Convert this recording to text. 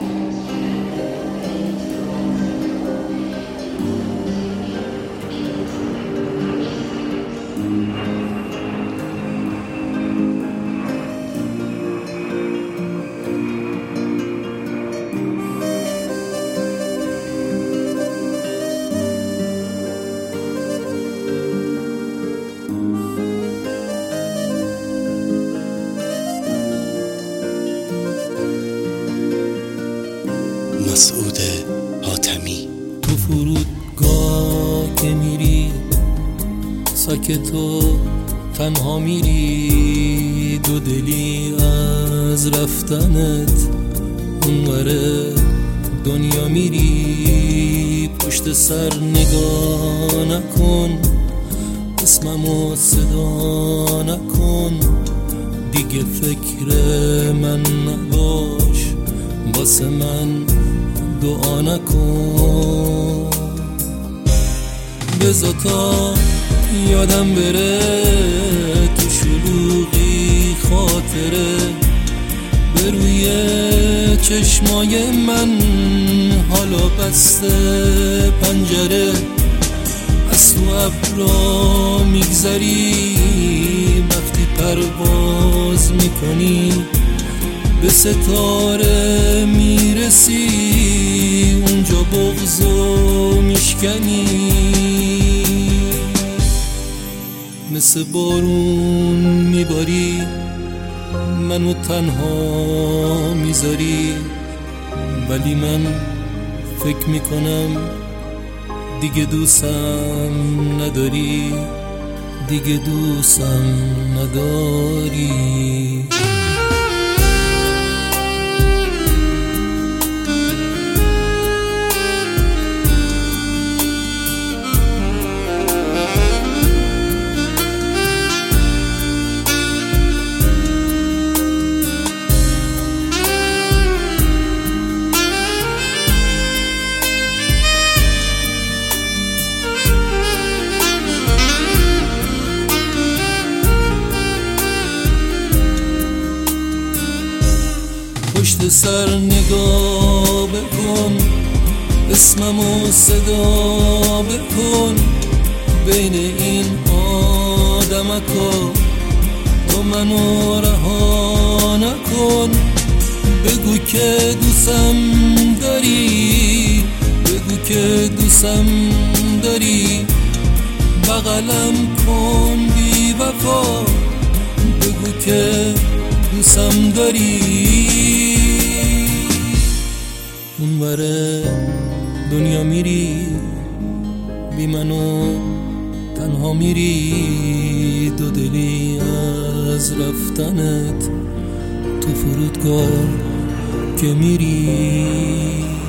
مسعود حاتمی. تو فرودگاه که میری ساکت و تنها میری، دو دلی از رفتنت اونور دنیا میری. پشت سر نگاه نکن، اسممو صدا نکن، دیگه فکر من نباش، واسه من دعا نکن. بذار تا یادم بره تو شلوغی خاطره، به روی چشمای من حالا بسته پنجره. از تو ابرا میگذری وقتی پرواز میکنی، به ستاره میرسی اونجا بغضو میشکنی. مثل بارون میباری منو تنها میذاری، ولی من فکر میکنم دیگه دوستم نداری، دیگه دوستم نداری. پشت سر نگاه بکن، اسممو صدا بکن، بین این آدمکا تو منو رها نکن. بگو که دوستم داری، بگو که دوستم داری، بغلم کن بی وفا، بگو که دوستم داری. اونور دنیا میری بی منو تنها میری، دو دلی از رفتنت تو فرودگاه که میری.